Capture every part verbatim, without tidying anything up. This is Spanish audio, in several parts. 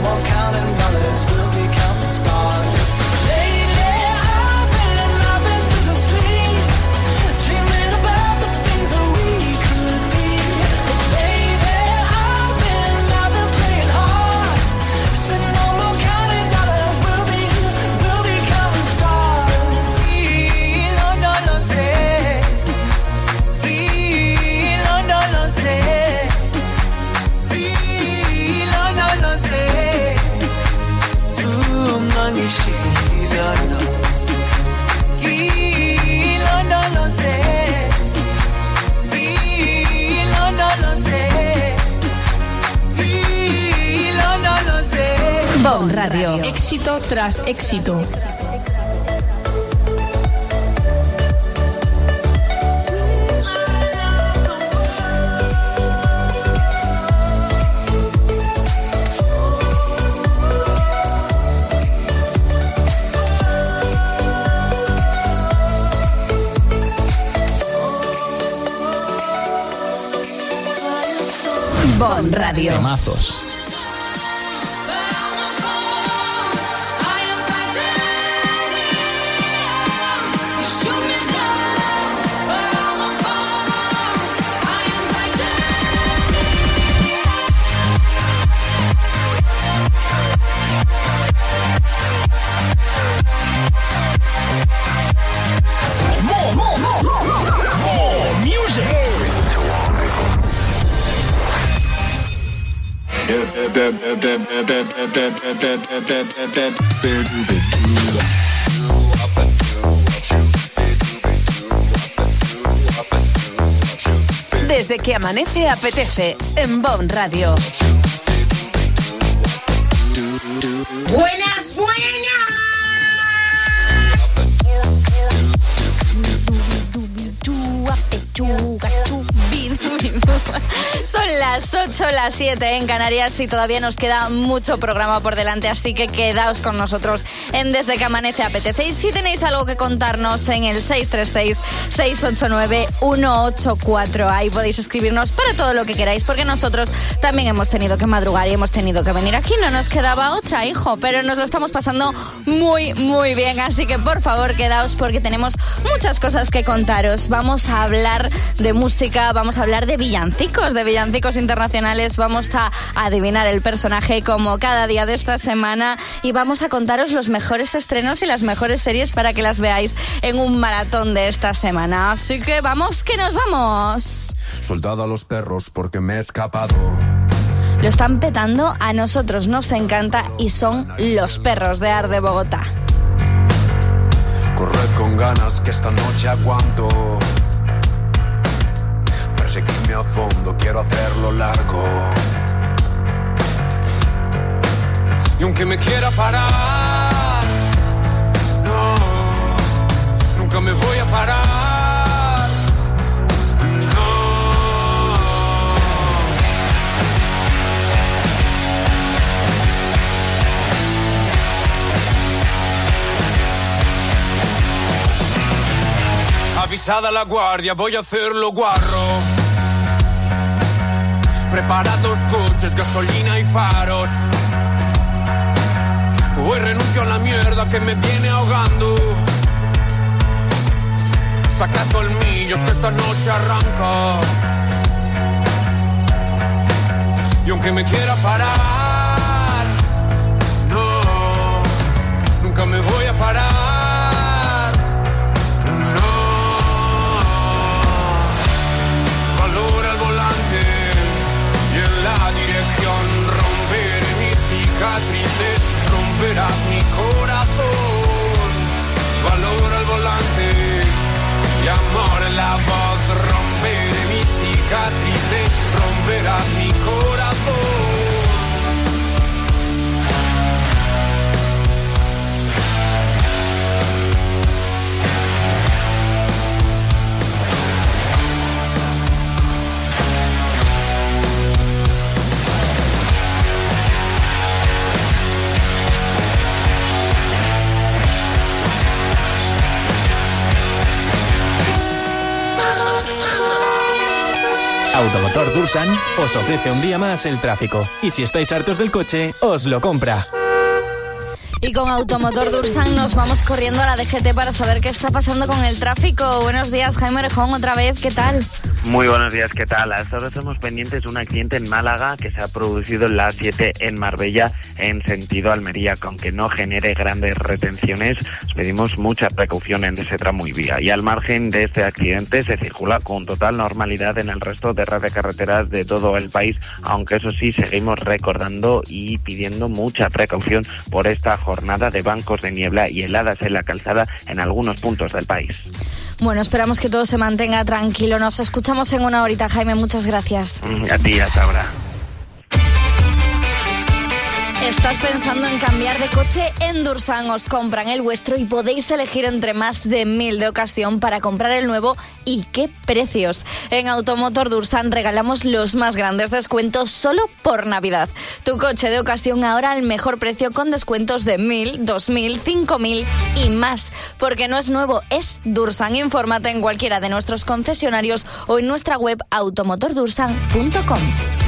more counting dollars, we'll be counting stars. Lately I've been, I've been losing sleep, dreaming about the things that we could be. But baby, I've been, I've been playing hard, said no more counting dollars, we'll be, we'll be counting stars. Y no, no lo sé, y no, no lo sé, y no, no lo sé. Tumang ishilano, y no, no lo sé, y no, no lo sé, y no, no lo sé. Bon Radio. Éxito tras éxito. Bon Radio. Temazos. More, more, more, more, more music. Desde que amanece apetece en Bon Radio. Buenas, buenas. Son las ocho, las siete en Canarias y todavía nos queda mucho programa por delante, así que quedaos con nosotros en Desde que amanece apetece. Y si tenéis algo que contarnos en el seis tres seis, seis ocho nueve, uno ocho cuatro, ahí podéis escribirnos para todo lo que queráis, porque nosotros también hemos tenido que madrugar y hemos tenido que venir aquí, no nos quedaba otra, hijo, pero nos lo estamos pasando muy, muy bien, así que por favor quedaos porque tenemos muchas cosas que contaros. Vamos a hablar de música, vamos a hablar de villancicos, de villancicos internacionales, vamos a adivinar el personaje como cada día de esta semana y vamos a contaros los mejores estrenos y las mejores series para que las veáis en un maratón de esta semana. Así que vamos, que nos vamos. Soltado a los perros porque me he escapado. Lo están petando, a nosotros nos encanta y son Los Perros de Ar de Bogotá. Corred con ganas que esta noche aguanto. Perseguirme a fondo, quiero hacerlo largo. Y aunque me quiera parar, no, nunca me voy a parar. No. Avisada la guardia, voy a hacerlo guarro. Preparados coches, gasolina y faros. Hoy renuncio a la mierda que me viene ahogando. Saca colmillos que esta noche arranca. Y aunque me quiera parar, no, nunca me voy a parar. No. Valora el volante y en la dirección romperé mis cicatrices. Romperás mi corazón. Valora el volante y amor en la voz. Romperé mis cicatrices. Romperás mi corazón. Automotor Dursan os ofrece un día más el tráfico. Y si estáis hartos del coche, os lo compra. Y con Automotor Dursan nos vamos corriendo a la D G T para saber qué está pasando con el tráfico. Buenos días, Jaime Orejón, otra vez, ¿qué tal? Muy buenos días, ¿qué tal? Hasta ahora estamos pendientes de un accidente en Málaga que se ha producido en la A siete en Marbella en sentido Almería, que aunque no genere grandes retenciones, os pedimos mucha precaución en ese tramo y vía. Y al margen de este accidente se circula con total normalidad en el resto de red de carreteras de todo el país, aunque eso sí, seguimos recordando y pidiendo mucha precaución por esta jornada de bancos de niebla y heladas en la calzada en algunos puntos del país. Bueno, esperamos que todo se mantenga tranquilo. Nos escuchamos en una horita, Jaime. Muchas gracias. A ti, hasta ahora. ¿Estás pensando en cambiar de coche? En Dursan os compran el vuestro y podéis elegir entre más de mil de ocasión para comprar el nuevo y qué precios. En Automotor Dursan regalamos los más grandes descuentos solo por Navidad. Tu coche de ocasión ahora al mejor precio con descuentos de mil, dos mil, cinco mil y más. Porque no es nuevo, es Dursan. Infórmate en cualquiera de nuestros concesionarios o en nuestra web automotor dursan punto com.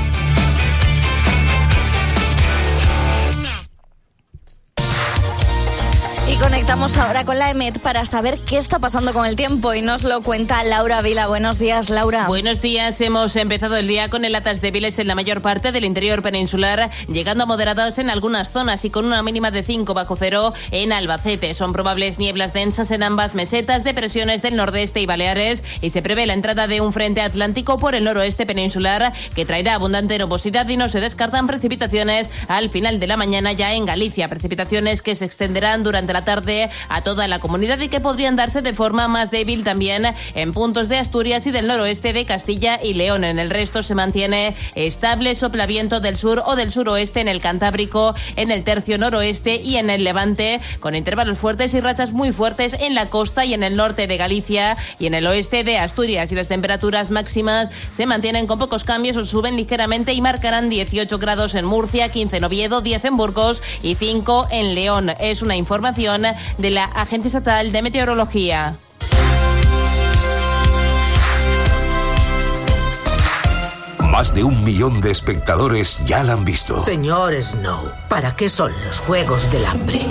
Y conectamos ahora con la EMET para saber qué está pasando con el tiempo y nos lo cuenta Laura Vila. Buenos días, Laura. Buenos días. Hemos empezado el día con heladas débiles en la mayor parte del interior peninsular, llegando a moderadas en algunas zonas y con una mínima de cinco bajo cero en Albacete. Son probables nieblas densas en ambas mesetas, depresiones del nordeste y Baleares, y se prevé la entrada de un frente atlántico por el noroeste peninsular que traerá abundante nubosidad y no se descartan precipitaciones al final de la mañana ya en Galicia. Precipitaciones que se extenderán durante la tarde a toda la comunidad y que podrían darse de forma más débil también en puntos de Asturias y del noroeste de Castilla y León. En el resto se mantiene estable soplaviento del sur o del suroeste en el Cantábrico, en el tercio noroeste y en el Levante, con intervalos fuertes y rachas muy fuertes en la costa y en el norte de Galicia y en el oeste de Asturias. Y las temperaturas máximas se mantienen con pocos cambios o suben ligeramente y marcarán dieciocho grados en Murcia, quince en Oviedo, diez en Burgos y cinco en León. Es una información de la Agencia Estatal de Meteorología. Más de un millón de espectadores ya la han visto. Señor Snow, ¿para qué son los Juegos del Hambre?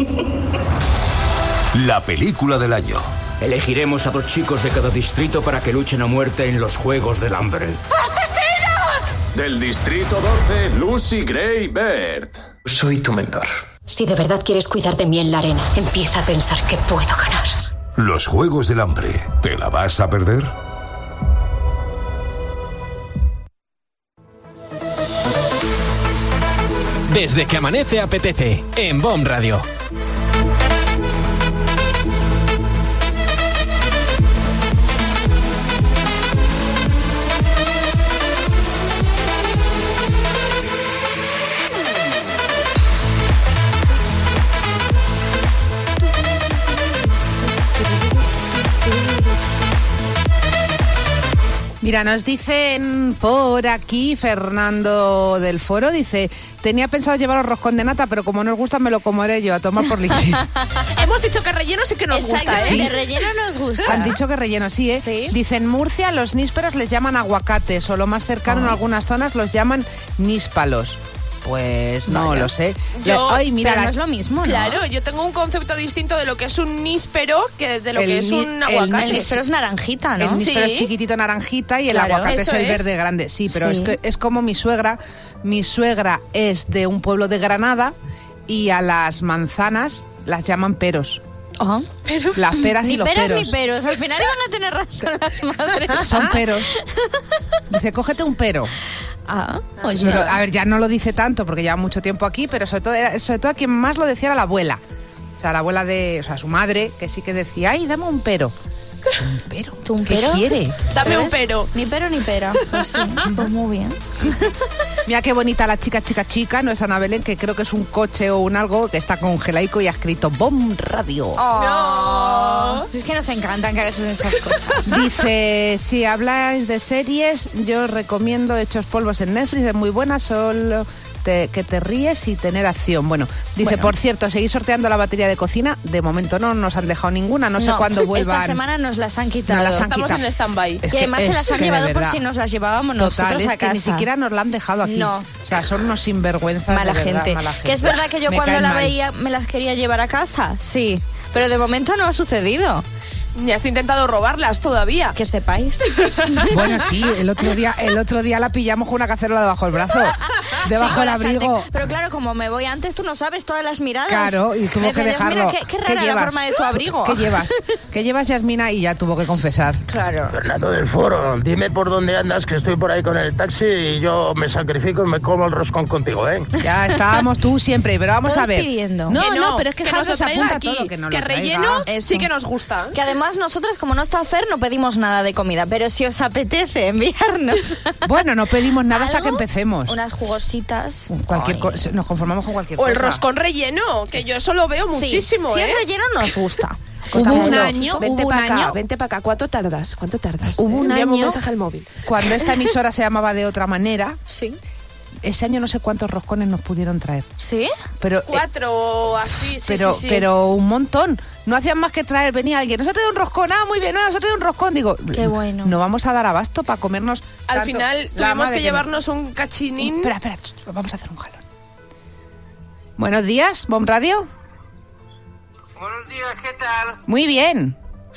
La película del año. Elegiremos a dos chicos de cada distrito para que luchen a muerte en los Juegos del Hambre. ¡Asesinos! Del distrito doce, Lucy Gray Baird. Soy tu mentor. Si de verdad quieres cuidar de mí en la arena, empieza a pensar que puedo ganar. Los Juegos del Hambre. ¿Te la vas a perder? Desde que amanece apetece, en B O M Radio. Mira, nos dicen por aquí, Fernando del Foro, dice, tenía pensado llevaros roscón de nata, pero como no os gusta me lo comeré yo, a tomar por leche. Hemos dicho que relleno sí que nos Exacto, gusta, ¿eh? Sí. Que relleno nos gusta. Han dicho que relleno, sí, ¿eh? Sí. Dicen, en Murcia los nísperos les llaman aguacates, o lo más cercano Oh. en algunas zonas los llaman níspalos. Pues no Vaya. lo sé. Yo- Ay, mira, pero la- no es lo mismo, ¿no? Claro, yo tengo un concepto distinto de lo que es un níspero que de lo El que es ni- un el aguacate. El níspero es naranjita, ¿no? el níspero Sí. es chiquitito naranjita y el Claro, aguacate es eso el es. verde grande. Sí, pero Sí. Es, que, es como mi suegra. Mi suegra es de un pueblo de Granada y a las manzanas las llaman peros. Oh. Pero Las peras Ni y los peras peros. ni peros. Al final iban a tener razón las madres. Son peros. Dice, cógete un pero. Ah, oye. Pero, a ver, ya no lo dice tanto porque lleva mucho tiempo aquí, pero sobre todo, era- sobre todo quien más lo decía era la abuela. O sea, la abuela de, o sea, su madre, que sí que decía, ay, dame un pero. ¿Un pero? ¿Tú un ¿Qué pero? quiere? dame un ¿Ves? pero. Ni pero ni pera. Pues sí, pues muy bien. Mira qué bonita la chica, chica, chica, nuestra Ana Belén, que creo que es un coche o un algo que está congelaico y ha escrito B O M Radio. Oh. Es que nos encantan que hagas esas cosas. Dice, si habláis de series, yo os recomiendo Hechos Polvos en Netflix, es muy buena, solo te, que te ríes y tener acción. Bueno, dice, Bueno. por cierto, ¿seguís sorteando la batería de cocina? De momento no nos han dejado ninguna, no, sé cuándo vuelvan. Esta semana nos las han quitado. Nos las han Estamos quitado. en stand-by. Es Y además que- se las es han que de llevado por verdad. si nos las llevábamos Total, nosotros es a que casa. ni siquiera nos la han dejado aquí. No. O sea, son unos sinvergüenzas. Mala, de verdad, gente. mala gente. Que es verdad que yo Me cuando caen la mal. veía me las quería llevar a casa, sí. Pero de momento no ha sucedido. Ya has intentado robarlas todavía. Que sepáis. Bueno, sí, el otro día el otro día la pillamos con una cacerola debajo del brazo. Debajo Sí, con del la abrigo. sartén. Pero claro, como me voy antes, tú no sabes todas las miradas. Claro, y tuvo Me que decías, dejarlo. Mira, qué, qué rara la llevas? forma de tu abrigo. ¿Qué llevas? ¿Qué llevas, Yasmina? Y ya tuvo que confesar. Claro. Fernando del Foro, dime por dónde andas, que estoy por ahí con el taxi y yo me sacrifico y me como el roscón contigo, ¿eh? Ya estábamos tú siempre, pero vamos Todos a ver. pidiendo. No, Que no, pero es que, que Javi nos lo se traiga apunta aquí. todo, que, no que lo traiga. relleno Eso. sí que nos gusta. Que además nosotros, como no está Fer, no pedimos nada de comida. Pero si os apetece enviarnos Bueno, no pedimos nada hasta que ¿algo? empecemos. unas jugositas. Cualquier Ay. cosa, nos conformamos con cualquier O cosa. el roscón relleno, que yo eso lo veo Sí. muchísimo, Si ¿eh? es relleno, nos gusta. Hubo un Claro. año, Vente hubo un para acá, año, vente para acá. ¿Cuánto tardas? ¿Cuánto tardas? Hubo un Envíame un año- mensaje al móvil. cuando esta emisora se llamaba de otra manera, Sí. ese año no sé cuántos roscones nos pudieron traer. ¿Sí? Pero eh, Cuatro o así, sí, pero, sí, sí. pero un montón. No hacían más que traer, venía alguien, nos ha traído un roscón, ah, muy bien, no, nos ha traído un roscón. Digo, Qué bueno. no vamos a dar abasto para comernos. Al tanto. final La tuvimos madre que me- llevarnos un cachinín. Espera, espera, vamos a hacer un jalón. Buenos días, Bomb Radio. Buenos días, ¿qué tal? Muy bien.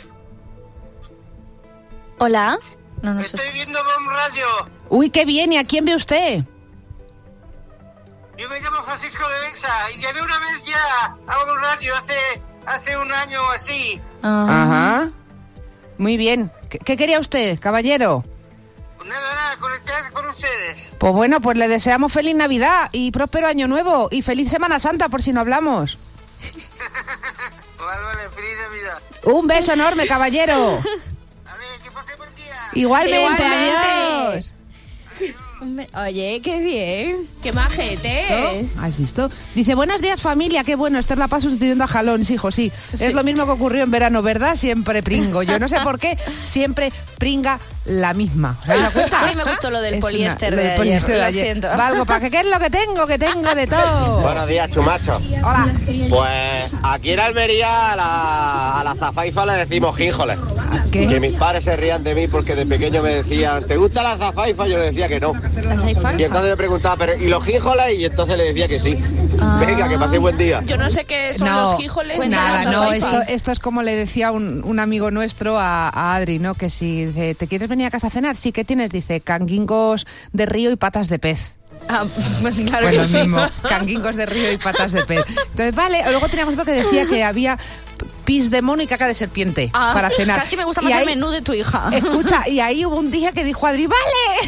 Hola. No nos Estoy viendo Bomb Radio. Uy, qué bien, ¿y a quién ve usted? Yo me llamo Francisco de Benza y llevé una vez ya a Bomb Radio hace, hace un año o así. Ajá. Muy bien. ¿Qué, qué quería usted, caballero? Pues nada, nada, conectar con ustedes. Pues bueno, pues le deseamos feliz Navidad y próspero Año Nuevo y feliz Semana Santa por si no hablamos. Vale, vale, feliz Navidad. Un beso enorme, caballero. Vale, que pase buen día. Igualmente, Igualmente. adiós. Oye, qué bien. ¡Qué majete! ¿No? ¿Has visto? Dice, buenos días familia, qué bueno, Esther la paso sustituyendo a Jalón, sí, hijo, sí. Es lo mismo que ocurrió en verano, ¿verdad? Siempre pringo. Yo no sé por qué, siempre pringa la misma. ¿Os dais cuenta? A mí me gustó lo del Es una- poliéster lo de del ayer, poliéster de lo ayer. siento. Valgo, ¿para qué? ¿Qué es lo que tengo? Que tengo de todo. Buenos días, chumacho. Hola. Pues aquí en Almería a la, a la zafaifa le decimos jíjoles. ¿Qué? Que mis padres se rían de mí porque de pequeño me decían, ¿te gusta la zafaifa? Yo le decía que no. Y entonces me preguntaba, ¿pero y los jíjoles? Y entonces le decía que sí. Venga, que paséis buen día. Yo no sé qué son No, los jíjoles. ni nada, los no, alfaifa. esto, esto es como le decía un, un amigo nuestro a, a Adri, ¿no? Que si dice, ¿te quieres venir a casa a cenar? Sí, ¿qué tienes? Dice, canguingos de río y patas de pez. Ah, pues claro Pues que lo sí. mismo, canguingos de río y patas de pez. Entonces, vale, luego teníamos otro que decía que había pis de mono y caca de serpiente Ah, para cenar. Casi me gusta Y más el ahí- menú de tu hija. Escucha, y ahí hubo un día que dijo Adri, ¡vale!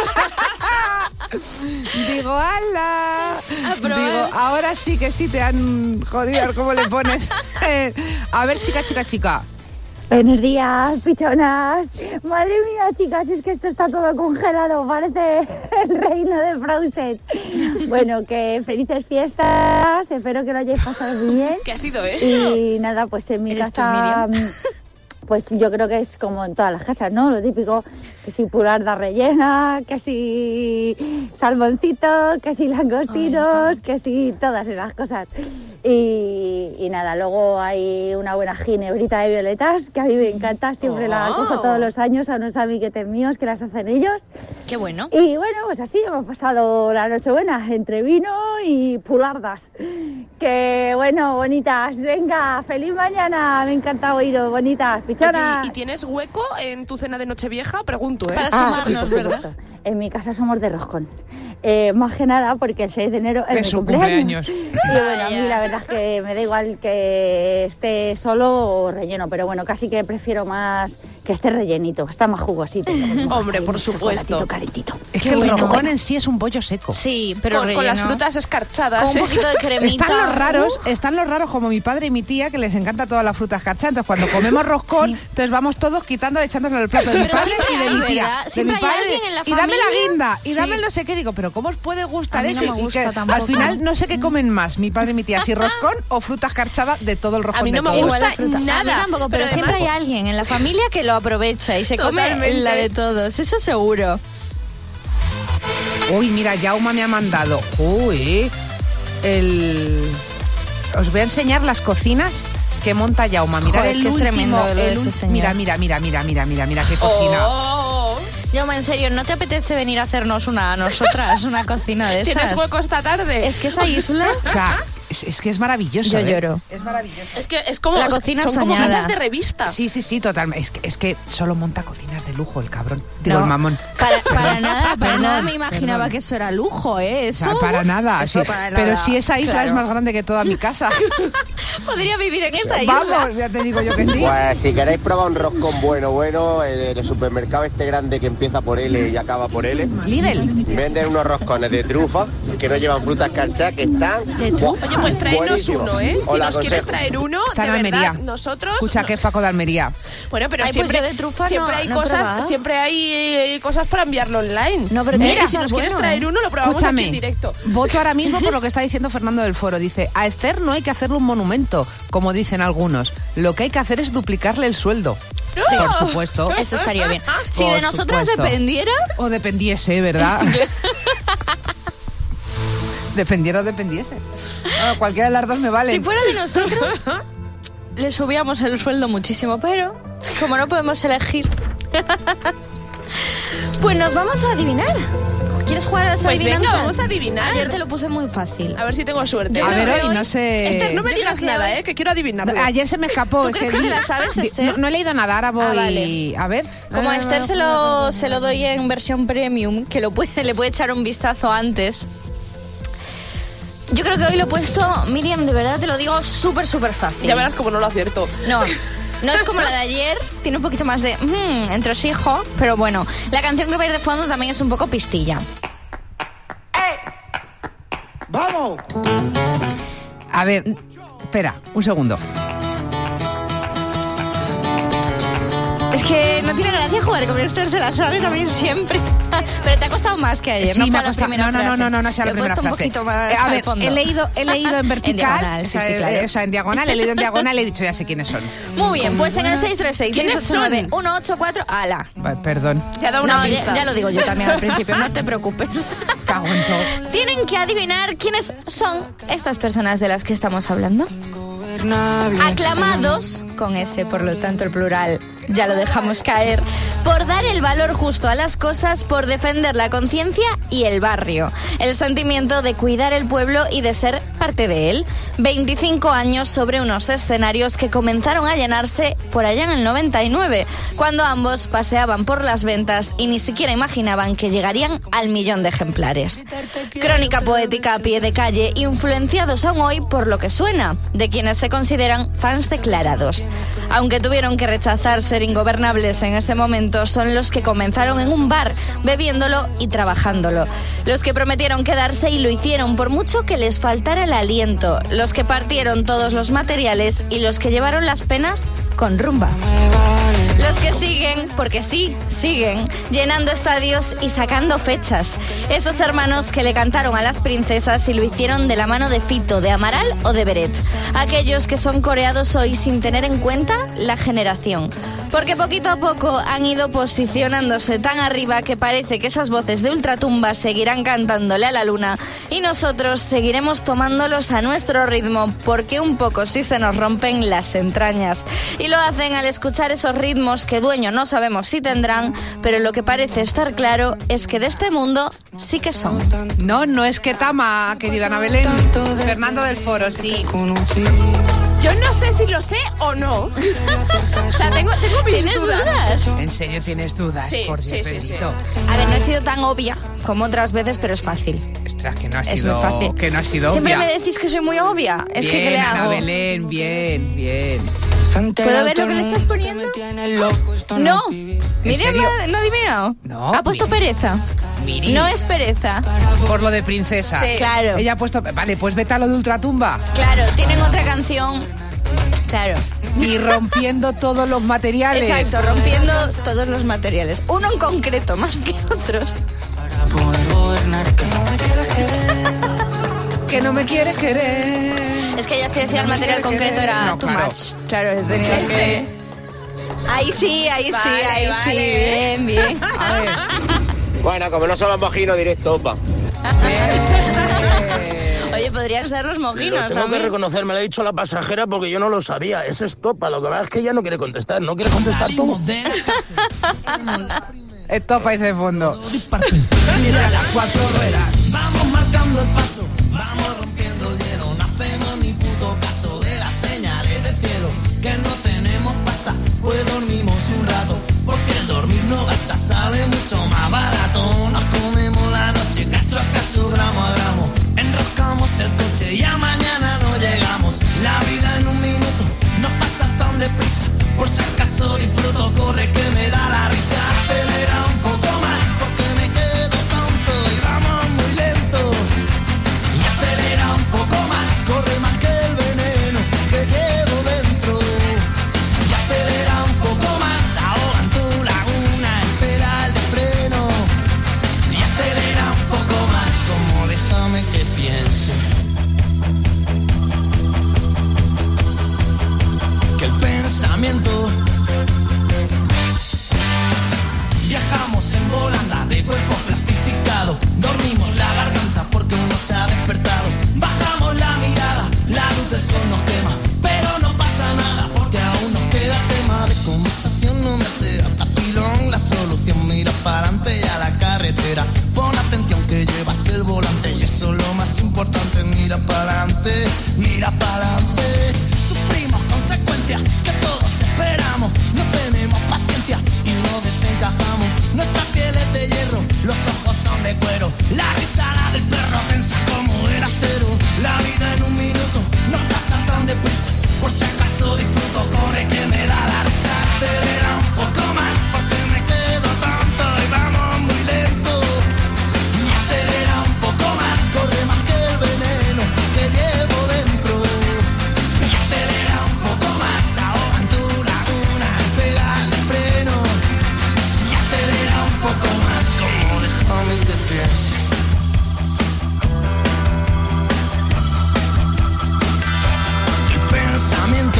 Digo, ¡hala! Digo, ahora sí que sí te han jodido, a ver cómo le pones. A ver, chica, chica, chica. Buenos días, pichonas. Madre mía, chicas, es que esto está todo congelado, parece el reino de Frozen. Bueno, que felices fiestas, espero que lo hayáis pasado muy bien. ¿Qué ha sido eso? Y nada, pues en mi ¿Eres tú, casa, Miriam? pues yo creo que es como en todas las casas, ¿no? Lo típico, que si pularda rellena, que si salmoncitos, que si langostinos, que si todas esas cosas. Y, y nada, luego hay una buena ginebrita de violetas, que a mí me encanta, siempre la Oh. cojo todos los años a unos amiguetes míos que las hacen ellos. Qué bueno. Y bueno, pues así hemos pasado la Nochebuena, entre vino y pulardas. Que bueno, bonitas, venga, feliz mañana, me encanta oíros, bonitas, pichonas. Oye, ¿y tienes hueco en tu cena de Nochevieja? Pregunto, ¿eh? Para Ah, sí, sumarnos, por ¿verdad? supuesto. En mi casa somos de roscón. Eh, más que nada porque el seis de enero es, Es mi su cumpleaños. cumpleaños. Y bueno, a mí la verdad es que me da igual que esté solo o relleno, pero bueno, casi que prefiero más que esté rellenito, está más jugosito. Hombre, por supuesto. Caritito. Es Qué que el bueno. roscón en sí es un bollo seco. Sí, pero con, con las relleno. frutas escarchadas. Con un ¿eh? poquito de cremita. Están los raros, Uh. están los raros como mi padre y mi tía, que les encanta toda la fruta escarchada. Entonces, cuando comemos roscón, Sí. entonces vamos todos quitando, echándoselo al plato de mi Pero padre siempre y de hay, mi tía. ¿verdad? De Siempre mi hay padre. alguien en la y dame la familia. guinda, y Sí. dame no sé qué. Digo, pero ¿cómo os puede gustar A mí eso? no me Y gusta que tampoco. al final no sé qué comen más, mi padre y mi tía, si roscón o fruta escarchada de todo el roscón. A mí no de me todo. gusta Igual la fruta. nada. A mí tampoco, pero, Pero siempre además- hay alguien en la familia que lo aprovecha y se come Totalmente. la de todos, eso seguro. Uy, mira, Jauma me ha mandado. Uy, el... Os voy a enseñar las cocinas que monta Jauma. Mira, Joder, es que es tremendo lo de ese señor. Mira, mira, mira, mira, mira, mira, mira qué cocina. Oh. Jauma, en serio, ¿no te apetece venir a hacernos una a nosotras, una cocina de esas? ¿Tienes hueco esta tarde? Es que esa isla... O sea, es, es que es maravilloso. Yo ¿eh? lloro. Es maravilloso. Es que es como la cocina son soñada. como casas de revista. Sí, sí, sí, totalmente. Es que, es que solo monta cocinas de lujo el cabrón. Digo, No, el mamón. Para, para nada, para Perdón, nada me imaginaba perdón. que eso era lujo, ¿eh? Eso, O sea, para nada, eso sí. para Pero nada. si esa isla Claro. es más grande que toda mi casa. Podría vivir en esa isla. Vamos, ya te digo yo que sí. Pues si queréis probar un roscón bueno, bueno, en el supermercado este grande que empieza por L y acaba por L, Lidl. venden unos roscones de trufa que no llevan frutas escarchadas que están... ¿De trufa? Oye, pues tráenos buenísimos. uno, ¿eh? Os Si lo nos quieres aconsejo. traer uno, Está de en verdad, Almería. nosotros... Escucha, no- que es Paco de Almería. Bueno, pero Ay, pues siempre, yo de trufa siempre no- hay no he cosas, probado. siempre hay eh, cosas para enviarlo online. No, pero Mira, tiene que si ser nos quieres bueno, traer ¿eh? uno, lo probamos Escúchame, aquí en directo. voto ahora mismo por lo que está diciendo Fernando del Foro. Dice, a Esther no hay que hacerle un monumento, como dicen algunos. Lo que hay que hacer es duplicarle el sueldo. Sí. Por supuesto. Eso estaría bien. Si Por de nosotras supuesto. dependiera... O dependiese, ¿verdad? Dependiera o dependiese. Bueno, cualquiera de las dos me vale. Si fuera de nosotros, le subíamos el sueldo muchísimo, pero como no podemos elegir... Pues nos vamos a adivinar. ¿Quieres jugar a las Pues venga, adivinanzas? vamos a adivinar. Ayer te lo puse muy fácil. A ver si tengo suerte. A creo ver, que hoy hoy- no sé... Esther, no me Yo digas creo que nada, hoy- ¿eh? Que quiero adivinarlo. No, ayer se me escapó. ¿Tú es crees que te la sabes, Esther? No, no he leído nada, ahora voy... Ah, vale. A ver. Como a Ah, Esther se lo, se lo doy en versión premium, que lo puede, le puede echar un vistazo antes. Yo creo que hoy lo he puesto, Miriam, de verdad te lo digo, súper, súper fácil. Ya verás como no lo acierto. No, no es como la de ayer, tiene un poquito más de mm, entresijo, pero bueno, la canción que va a ir de fondo también es un poco pistilla. ¡Vamos! A ver, espera, un segundo. Es que no tiene gracia jugar con Esther, se la sabe también siempre. Pero te ha costado más que ayer, Sí, no me fue ha a la costado- primera no, no, frase. no, no, no, sea la Le he primera puesto un frase. poquito más Eh, a al ver, fondo. he leído, he leído en vertical. diagonal, sí, o sea, sí, claro. eh, o sea, en diagonal, he leído en diagonal, he dicho, ya sé quiénes son. Muy bien, pues en el seis tres seis, seis ¿Quiénes ocho nueve, uno ocho cuatro, ala. Ay, perdón. Ya da una No, ya, pista. ya lo digo yo también al principio, no te preocupes. Cago en todo. Tienen que adivinar quiénes son estas personas de las que estamos hablando. Aclamados, con ese, por lo tanto el plural ya lo dejamos caer, por dar el valor justo a las cosas, por defender la conciencia y el barrio, el sentimiento de cuidar el pueblo y de ser parte de él. veinticinco años sobre unos escenarios que comenzaron a llenarse por allá en el noventa y nueve, cuando ambos paseaban por las ventas y ni siquiera imaginaban que llegarían al millón de ejemplares. Crónica poética a pie de calle, influenciados aún hoy por lo que suena, de quienes se consideran fans declarados. Aunque tuvieron que rechazar ser ingobernables en ese momento, son los que comenzaron en un bar, bebiéndolo y trabajándolo. Los que prometieron quedarse y lo hicieron por mucho que les faltara el aliento. Los que partieron todos los materiales y los que llevaron las penas con rumba. Los que siguen, porque sí, siguen, llenando estadios y sacando fechas. Esos hermanos que le cantaron a las princesas y lo hicieron de la mano de Fito, de Amaral o de Beret. Aquellos que son coreados hoy sin tener en cuenta la generación. Porque poquito a poco han ido posicionándose tan arriba que parece que esas voces de ultratumba seguirán cantándole a la luna y nosotros seguiremos tomándolos a nuestro ritmo, porque un poco sí se nos rompen las entrañas. Y lo hacen al escuchar esos ritmos que dueño no sabemos si tendrán, pero lo que parece estar claro es que de este mundo sí que son. No, no es que Tama, querida Ana Belén. Fernando del Foro, sí. Yo no sé si lo sé o no. O sea, tengo, tengo mis ¿Tienes dudas. dudas? ¿En serio tienes dudas? Sí, Por sí, Dios sí, sí. bendito. A ver, no he sido tan obvia como otras veces, pero es fácil. Ostras, que no ha Es sido, muy fácil. que no ha sido Siempre obvia. me decís que soy muy obvia. Es que, ¿qué le Bien, Ana hago? Belén, bien, bien. ¿Puedo ver lo que le estás poniendo? No. Miriam serio? no, no ha adivinado. No, Ha puesto Miri. pereza. Miri. No es pereza. Por lo de princesa. Sí. Claro. Ella ha puesto... Vale, pues vete a lo de Ultratumba. Claro, tienen otra canción. Claro. Y rompiendo todos los materiales. Exacto, rompiendo todos los materiales. Uno en concreto, más que otros. Que no me quieres querer. Es que ya si decía el material concreto era No, too claro. much. Claro, tenía Este. que... Ahí sí, ahí sí, Vale, ahí vale. sí. Bien, bien. A ver. Bueno, como no son los mojinos, directo, opa. Oye, podrían ser los mojinos Lo tengo también. que reconocer, me lo ha dicho la pasajera porque yo no lo sabía. Es estopa, lo que pasa es que ella no quiere contestar. ¿No quieres contestar tú? Estopa ese fondo. Tira las cuatro ruedas, vamos marcando el paso, vamos rompiendo el hielo, no hacemos ni puto caso de las señales del cielo, que no tenemos pasta, pues dormimos un rato, porque el dormir no gasta, sale mucho más barato, nos comemos la noche, cacho a cacho, gramo a gramo, enroscamos el coche y a mañana no llegamos, la vida en un minuto no pasa tan deprisa, por si acaso disfruto, corre que me da la risa, acelera un poco más, porque me quedo tonto y vamos muy lento, y acelera un poco más, corre más que el veneno que llevo dentro, y acelera un poco más, ahoga en tu laguna el pedal de freno, y acelera un poco más, como déjame que piense, que el pensamiento. Viajamos en volanda de cuerpo plastificado, dormimos la garganta porque uno se ha despertado, bajamos la mirada, la luz del sol nos quema, pero no pasa nada porque aún nos queda tema de conversación, no me sea vacilón, la solución mira para adelante y a la carretera, pon atención que llevas el volante y eso es lo más importante, mira para adelante, mira para adelante, sufrimos consecuencias que todos esperamos, no tenemos paciencia y no desencajamos, nuestra piel es de hierro, los ojos son de cuero, la risa la del perro tensa como el acero, la vida en un minuto no pasa tan deprisa, por si acaso disfruto, corre que me da la risa, acelera un poco más, porque me quedo tonto y vamos muy lento, y acelera un poco más, corre más que el veneno que llevo dentro, y acelera un poco más, ahoga en tu laguna el pedal de freno, y acelera un poco más, como déjame que piense, el pensamiento.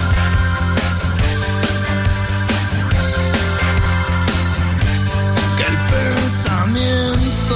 Que el pensamiento.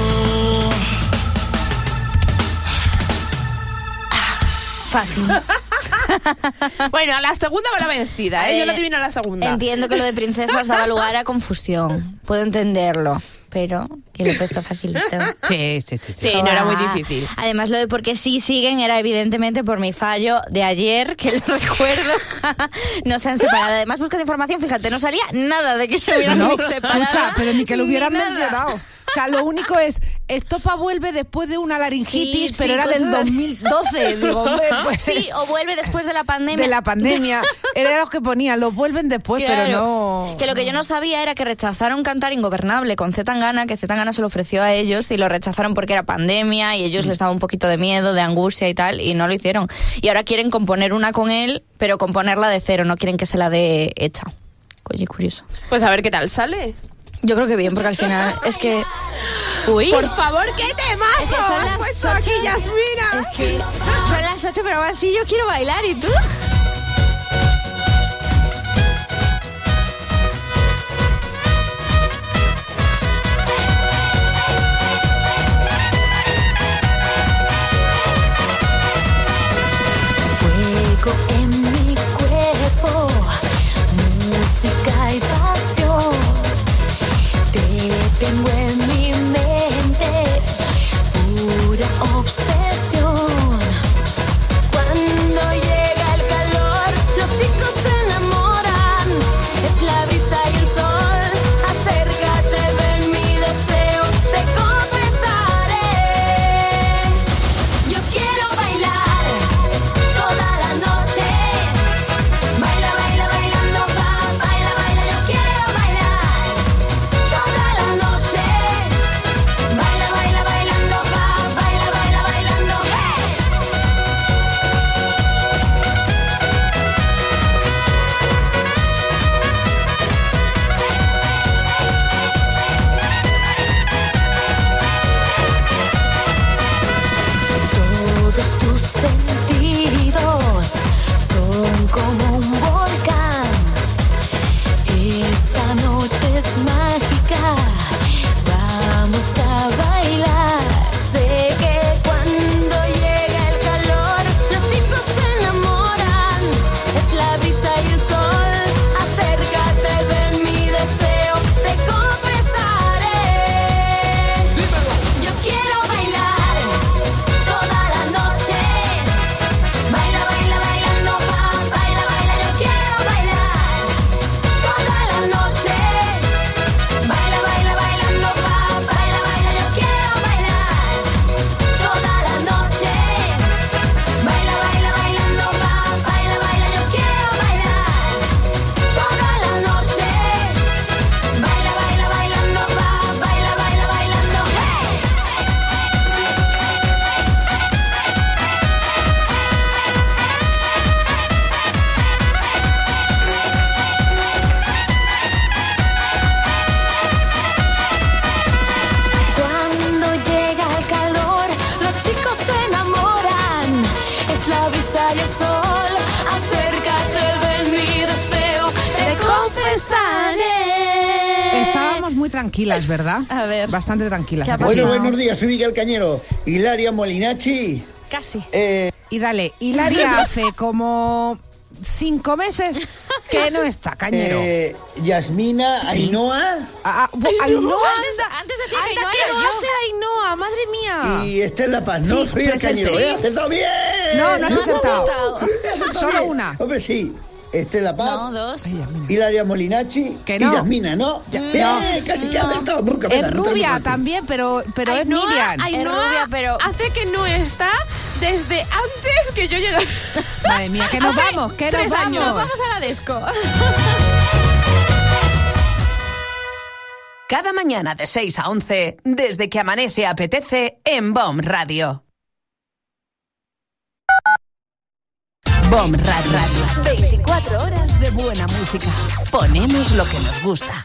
Fácil. Bueno, a la segunda va la vencida, ¿eh? Yo no adivino a la segunda. Entiendo que lo de princesas daba lugar a confusión. Puedo entenderlo. Pero que le he puesto facilito. Sí, sí, sí. Sí, no era muy difícil. Además, lo de porque sí siguen era evidentemente por mi fallo de ayer, que lo recuerdo. No se han separado. Además, buscando información, fíjate, no salía nada de que se hubieran No, separado. escucha, pero ni que lo hubieran Ni nada. mencionado. O sea, lo único es, Estopa vuelve después de una laringitis, Sí, pero sí, era del cosas así. dos mil doce. Digo, hombre, pues, Sí, o vuelve después de la pandemia. de la pandemia. Era lo que ponía, lo vuelven después, Claro. pero no... Que lo que yo no sabía era que rechazaron cantar Ingobernable con Z Tangana, que Z Tangana se lo ofreció a ellos y lo rechazaron porque era pandemia y ellos les daba un poquito de miedo, de angustia y tal, y no lo hicieron. Y ahora quieren componer una con él, pero componerla de cero, no quieren que se la dé hecha. Oye, curioso. Pues a ver qué tal sale. Yo creo que bien, porque al final es que... Uy. Por favor, ¿qué temazo? Es que son has las puesto ocho. aquí, Yasmina. Es que son las ocho, pero aún así yo quiero bailar, ¿y tú? Fuego en mi cuerpo, música y pasión. Te tengo en mi mente, pura obsesión. Cuando llega el calor, los chicos se enamoran. Es la brisa y el sol. Acércate, ven mi deseo, te confesaré. Yo quiero bailar toda la noche. sale el sol, acércate de mi deseo, te confesaré. Estábamos muy tranquilas, ¿verdad? A ver. Bastante tranquilas. Bueno, buenos días, soy Miguel Cañero. Hilaria Molinacci. Casi. Eh, Y dale, Hilaria hace como cinco meses que no está, Cañero. Eh, Yasmina, Ainhoa. Ah, Ainhoa. Antes, antes decía que Anda, no ¿qué era lo yo. hace Ainhoa? Madre mía. Y Estela Paz. No, Sí, soy el pues Cañero, sí. ¿eh? ¿He acertado bien? No, no has No has acertado. acertado. Solo bien. una. Hombre, sí. Estela Paz. No, dos. Hilaria Molinacci. Que Y no. Yasmina, ¿no? Ya- Bien, no. casi que he No. acertado. Nunca me Es da, no rubia tenemos también, pero, pero es Ainhoa, Miriam. Ainhoa Es rubia, pero- hace que no está desde antes que yo llegara. Madre mía, que nos Hace vamos, que nos tres vamos. años. Nos vamos a la disco. Cada mañana de seis a once, desde que amanece apetece en B O M Radio. B O M Radio. veinticuatro horas de buena música. Ponemos lo que nos gusta.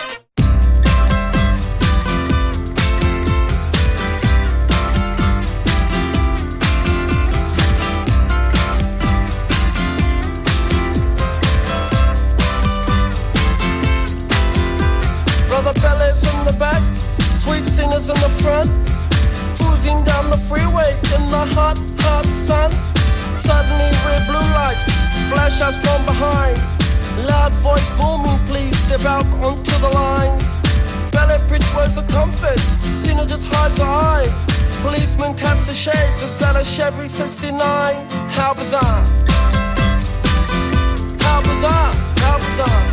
Brother Bellas in the back, sweet singers in the front, cruising down the freeway in the hot, hot sun. Suddenly red blue lights flash us from behind. Loud voice booming, please step out onto the line. Ballet bridge words of comfort, Cena just hides her eyes. Policeman taps the shades, is that a Chevy sixty-nine? How bizarre. How bizarre, how bizarre.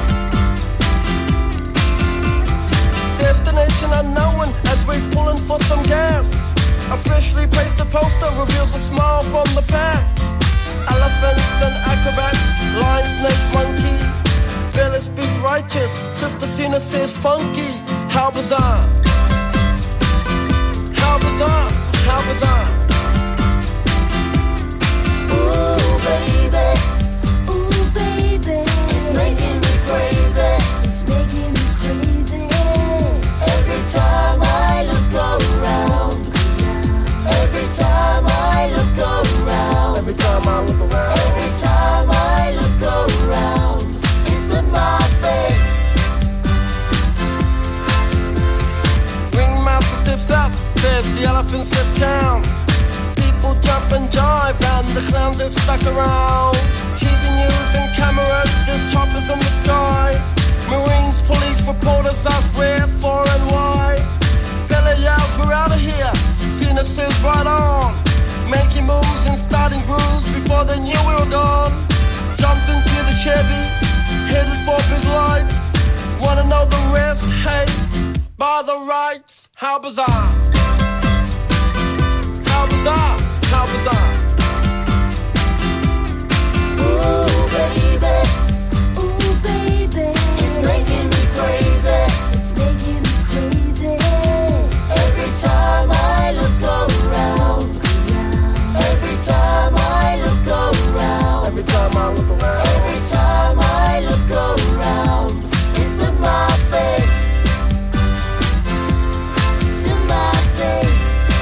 Destination unknown as we're pulling for some gas. A freshly pasted poster reveals a smile from the pack. Elephants and acrobats, lion, snakes, monkey. Billy speaks righteous, Sister Cena says funky. How bizarre. How bizarre, how bizarre. Ooh, baby, ooh, baby, it's making me crazy, it's making me crazy. Every time I look around, every time I look around, Every time I look around, every time I look around, it's in my face. Ringmaster stiffs up, says the elephants left town. People jump and jive and the clowns are stuck around. T V news and cameras, there's choppers in the sky. Marines, police, reporters ask where, for and why. Billy yells, we're out of here. Cena says right on. Making moves and starting grooves before they knew we were gone. Jumped into the Chevy, headed for big lights. Wanna know the rest? Hey, by the rights. How bizarre. How bizarre, how bizarre. Ooh, baby, ooh, baby, it's making me crazy, it's making me crazy. Every time I look around, every time I look around, Every time I look around, every time I look around, it's in my face, it's in my face.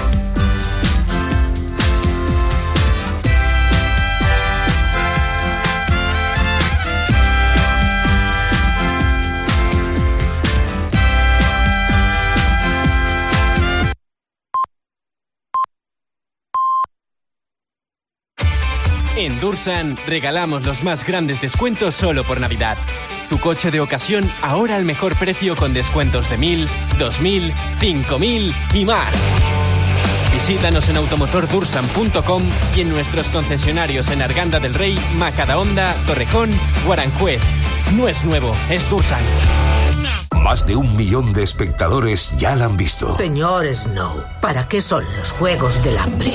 En Dursan regalamos los más grandes descuentos solo por Navidad. Tu coche de ocasión ahora al mejor precio con descuentos de mil, dos mil, cinco mil y más. Visítanos en automotor dursan punto com y en nuestros concesionarios en Arganda del Rey, Majadahonda, Torrejón o Aranjuez. No es nuevo, es Dursan. Más de un millón de espectadores ya la han visto. Señor Snow, ¿para qué son los Juegos del Hambre?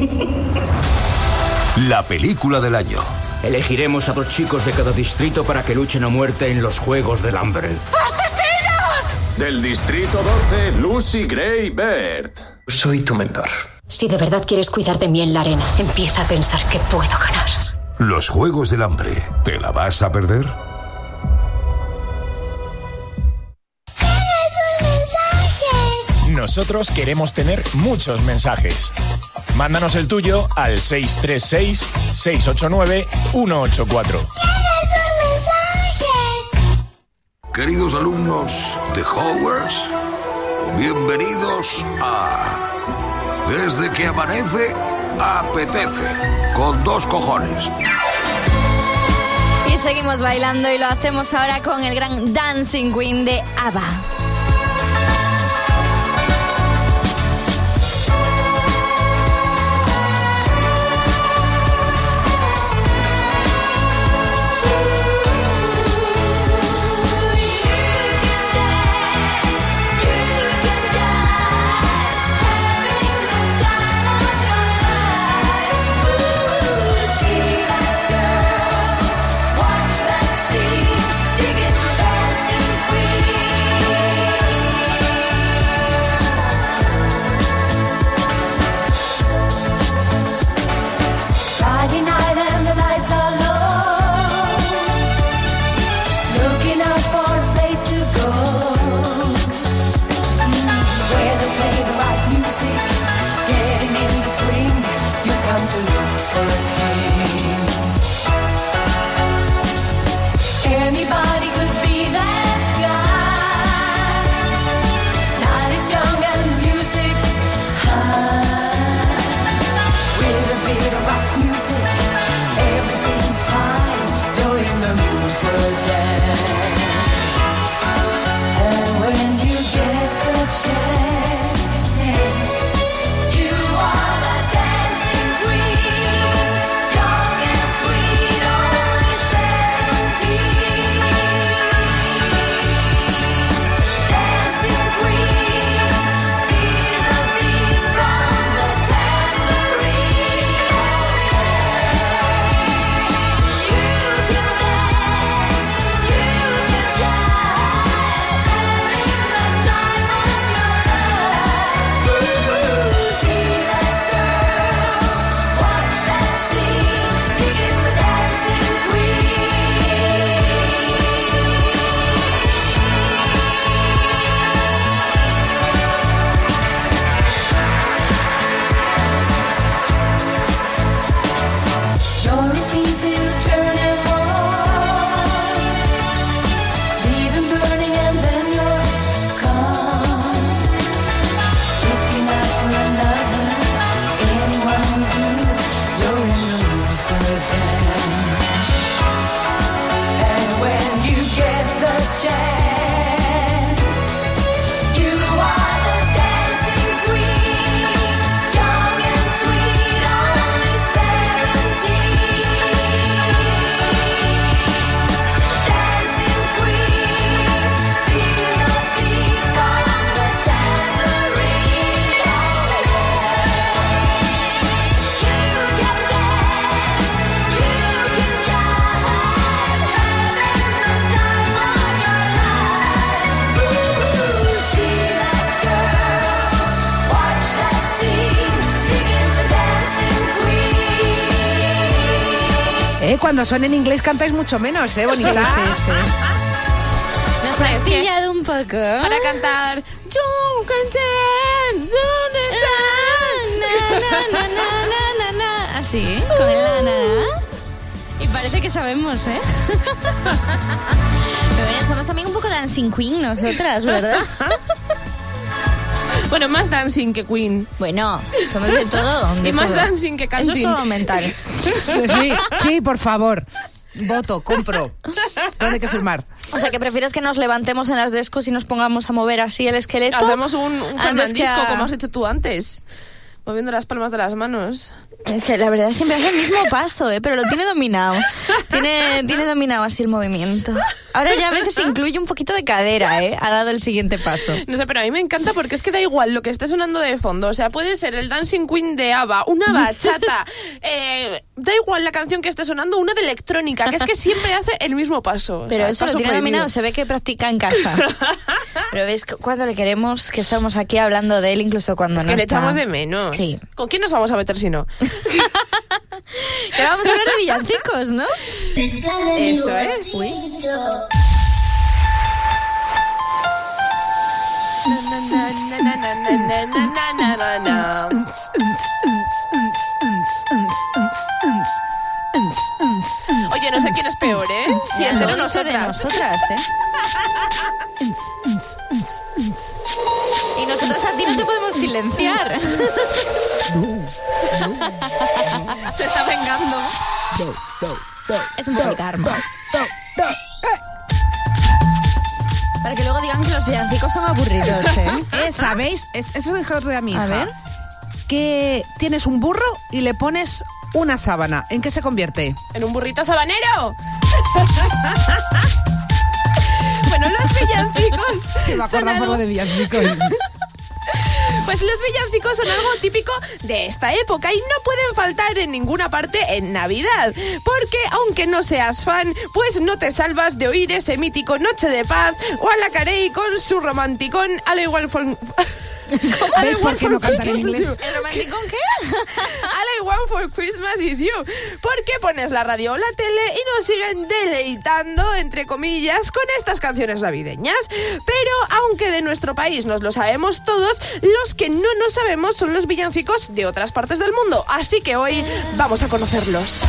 La película del año. Elegiremos a dos chicos de cada distrito para que luchen a muerte en los Juegos del Hambre. ¡Asesinos! Del distrito doce, Lucy Gray Baird. Soy tu mentor. Si de verdad quieres cuidar de mí en la arena, empieza a pensar que puedo ganar. Los Juegos del Hambre. ¿Te la vas a perder? Nosotros queremos tener muchos mensajes. Mándanos el tuyo al seis tres seis, seis ocho nueve, uno ocho cuatro. Queridos alumnos de Hogwarts, bienvenidos a Desde que amanece, apetece, con dos cojones. Y seguimos bailando y lo hacemos ahora con el gran Dancing Queen de ABBA. Eh, cuando son en inglés cantáis mucho menos, ¿eh? Bonita. Sí, sí, sí. Nos has pillado un poco. Para cantar You can na, na, na, na, na, na. Así, con el na, na, na. Y parece que sabemos, ¿eh? Pero bueno, somos también un poco dancing queen nosotras, ¿verdad? Bueno, más dancing que queen. Bueno, somos de todo. De y más todo. dancing que canting. Eso es todo mental. Sí, sí, por favor. Voto, compro. ¿Dónde hay que firmar? O sea, que prefieres que nos levantemos en las discos y nos pongamos a mover así el esqueleto. Hacemos un, un Fernandisco, a... como has hecho tú antes. Moviendo las palmas de las manos. Es que la verdad siempre hace el mismo paso, ¿eh? Pero lo tiene dominado. Tiene, tiene dominado así el movimiento. Ahora ya a veces incluye un poquito de cadera, ¿eh? Ha dado el siguiente paso. No sé, pero a mí me encanta porque es que da igual lo que esté sonando de fondo. O sea, puede ser el Dancing Queen de ABBA, una bachata. eh, da igual la canción que esté sonando, una de electrónica, que es que siempre hace el mismo paso. Pero o sea, eso paso lo tiene prohibido. dominado, se ve que practica en casa. Pero ves, cuando le queremos, que estamos aquí hablando de él, incluso cuando es no que le está. echamos de menos. Sí. ¿Con quién nos vamos a meter si no? Que vamos a hablar de villancicos, ¿no? Eso es. Uy. no sé quién es peor, ¿eh? Si es de no nosotras. de nosotras, ¿eh? Y nosotros a ti no te podemos silenciar. Se está vengando. Es un poco karma. Para que luego digan que los villancicos son aburridos, ¿eh? eh ¿Sabéis? Eso lo dije otro día a mi hija. A ver. Que tienes un burro y le pones una sábana. ¿En qué se convierte? ¿En un burrito sabanero? Bueno, los villancicos... Que me acuerdo algo de villancicos. Pues los villancicos son algo típico de esta época y no pueden faltar en ninguna parte en Navidad. Porque aunque no seas fan, pues no te salvas de oír ese mítico Noche de Paz o a la Carey con su romanticón a la igual for... A la igual for no Christmas en inglés? ¿El romanticón qué? All I want for Christmas is you. Porque pones la radio o la tele y nos siguen deleitando, entre comillas, con estas canciones navideñas. Pero aunque de nuestro país nos lo sabemos todos, los que no nos sabemos son los villancicos de otras partes del mundo. Así que hoy vamos a conocerlos.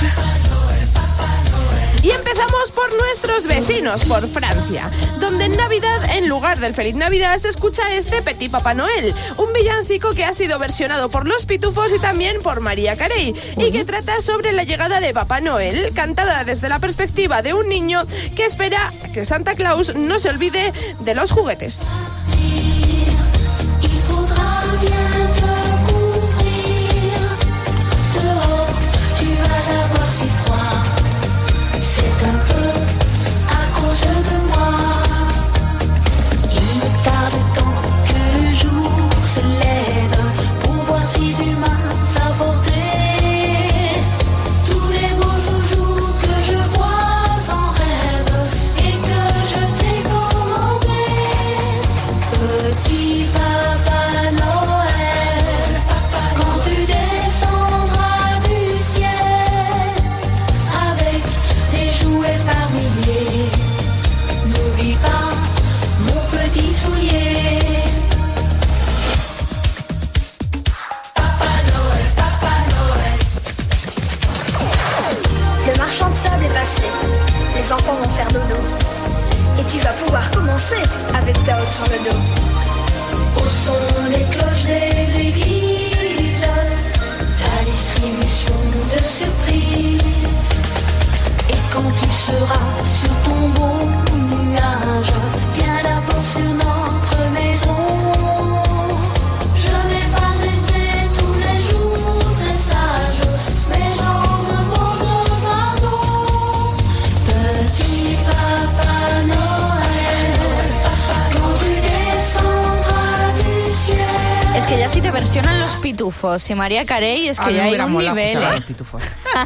Y empezamos por nuestros vecinos, por Francia, donde en Navidad, en lugar del Feliz Navidad, se escucha este Petit Papá Noel, un villancico que ha sido versionado por Los Pitufos y también por Mariah Carey, y que trata sobre la llegada de Papá Noel, cantada desde la perspectiva de un niño que espera que Santa Claus no se olvide de los juguetes. C'est un peu à cause de moi. Il me tarde tant que le jour se lève pour voir si tu m'as apporté tous les beaux joujoux que je vois en rêve et que je t'ai commandé. Petit Papa Noël, quand tu descendras du ciel avec jouets par milliers, n'oublie pas mon petit soulier. Papa Noël, Papa Noël. Le marchand de sable est passé, les enfants vont faire dodo, et tu vas pouvoir commencer avec ta hotte sur le dos. Où sont les cloches des églises, ta distribution de surprises? Et quand tu seras sur ton beau nuage, viens d'abord sur notre maison. Je n'ai pas été tous les jours très sage, mais j'en demande pardon. Petit Papa Noël, quand tu descendras du ciel. Es que ya si te versionan Los Pitufos y Mariah Carey, es que A ya mí hay me un mola nivel, escuchar a ¿eh? Los Pitufos.